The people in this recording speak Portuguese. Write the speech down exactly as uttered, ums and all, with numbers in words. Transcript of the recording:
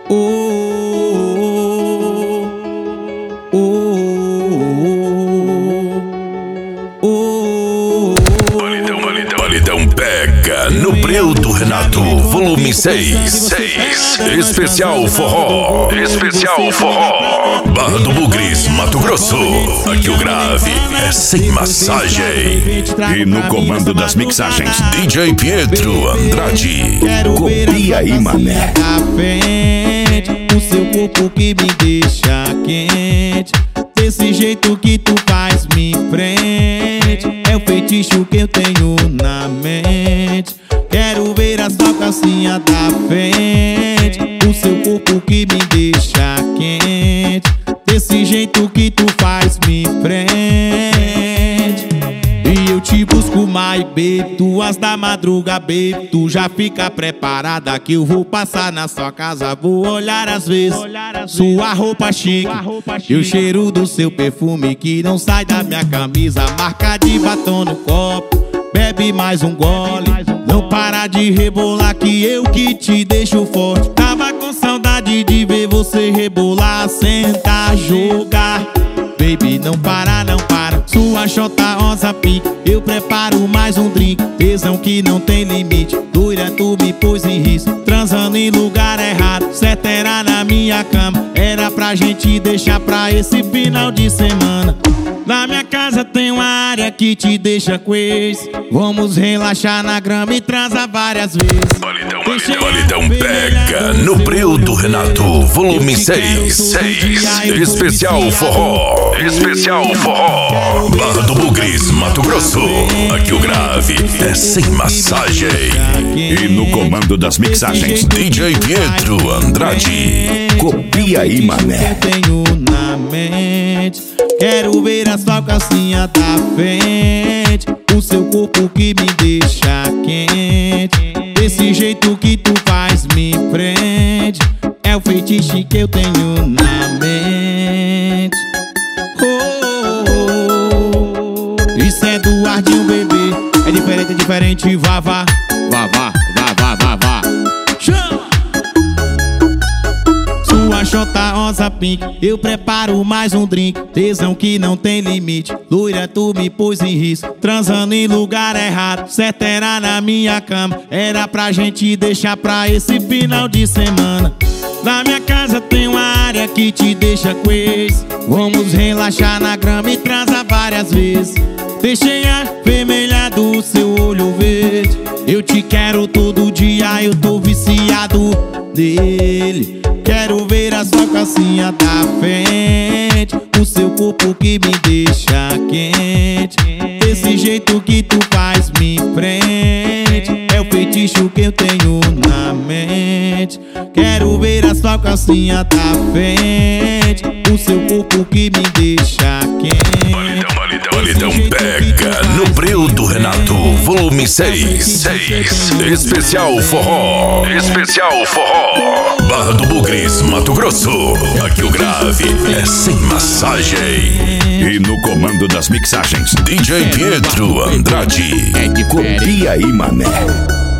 Oh, oh, oh, oh, oh. Paredão, paredão, paredão pega no breu do Renato, volume seis. Especial forró, especial forró. Barra do Bugres, Mato Grosso. Aqui o grave é sem massagem. E no comando das mixagens, D J Pietro Andrade. Copia aí, mané. O seu corpo que me deixa quente, desse jeito que tu faz me prende. É o feitiço que eu tenho na mente. Quero ver a sua calcinha da frente. O seu corpo que me deixa quente, desse jeito que tu faz me prende. E eu te busco mais, baby, duas da madruga, baby. Tu já fica preparada que eu vou passar na sua casa. Vou olhar às vezes sua roupa chique e o cheiro do seu perfume que não sai da minha camisa. Marca de batom no copo, bebe mais um gole. Não para de rebolar que eu que te deixo forte. Tava com saudade de ver você rebolar, sentar, jogar. Baby, não para, não para. Sua chota rosa pique, eu preparo mais um drink. Tesão que não tem limite, doida tu me pôs em risco. Transando em lugar errado, certo era na minha cama. Era pra gente deixar pra esse final de semana. Na minha casa tem uma área que te deixa com esse. Vamos relaxar na grama e transar várias vezes. Paredão, paredão, paredão pega no breu do Renato, volume seis. Especial forró, especial forró. Barra do Bugres, Mato Grosso. Aqui o grave é sem massagem. E no comando das mixagens, D J Pietro Andrade. Copia aí, mané. Tenho na mente. Quero ver a sua calcinha da frente. O seu corpo que me deixa quente, desse jeito que tu faz me prende. É o feitiço que eu tenho na mente. Oh, oh, oh. Isso é do Ardinho, bebê. É diferente, é diferente, vá, vá. Vá, vá, vá, vá, vá, vá. Chama! Sua chota rosa pink, eu preparo mais um drink. Tesão que não tem limite, loira tu me pôs em risco. Transando em lugar errado, certo era na minha cama. Era pra gente deixar pra esse final de semana. Na minha casa tem uma área que te deixa com esse. Vamos relaxar na grama e transar várias vezes. Deixei a vermelha do seu olho verde. Eu te quero todo dia, eu tô viciado nele. Quero ver a sua calcinha da frente. O seu corpo que me deixa quente, desse jeito que tu faz me prende. É o feitiço que eu tenho na mente. Quero ver a sua calcinha da frente. O seu corpo que me deixa quente. Paredão, paredão, paredão pega no breu do Renato, volume seis. Especial forró, especial forró. Barra do Bugres, Mato Grosso. Aqui o grave é sem massagem. E no comando das mixagens, D J Pietro Andrade. Copia aí, mané.